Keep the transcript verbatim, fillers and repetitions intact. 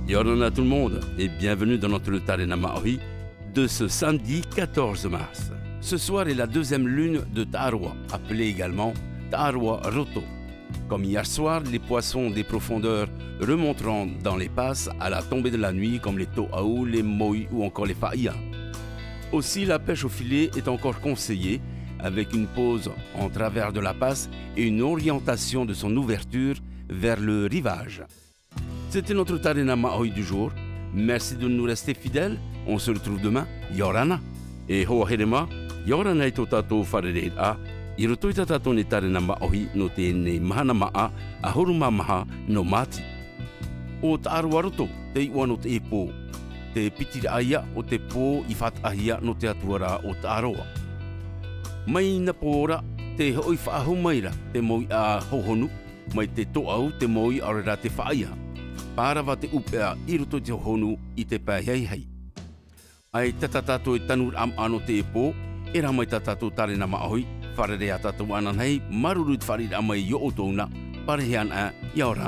Yorana tout le monde et bienvenue dans notre Tarena Maori de ce samedi quatorze mars. Ce soir est la deuxième lune de Ta'aroa, appelée également Ta'aroa Roto. Comme hier soir, les poissons des profondeurs remonteront dans les passes à la tombée de la nuit comme les to'au, les moi ou encore les fa'ia. Aussi, la pêche au filet est encore conseillée avec une pause en travers de la passe et une orientation de son ouverture vers le rivage. C'était notre Tarena Maori du jour. Merci de nous rester fidèles. On se retrouve demain. Yorana. E hoa herema, Yorana i tō tātou wharere a. I roto i tā tātou ne Tarena Maori no tēnei mahana maa a horuma maha no mati. O Ta'aroa roto, te iwa no te e pō. Te pitiri aia o te pō i whatahia no te atuara o Ta'aroa. Mai na pōra, te hoi whaahumaira te moi a hohonu, mai te to'au te moi arera te whaia. Pārawa te upea i roto te honu i te pāhei hei. Ai tatatato e tanur am ano te e pō, e rā mai tatato Tarena Maori, wharere a tatou ananhei, marurut wharir amai i o tōna, parehean a, Yorana.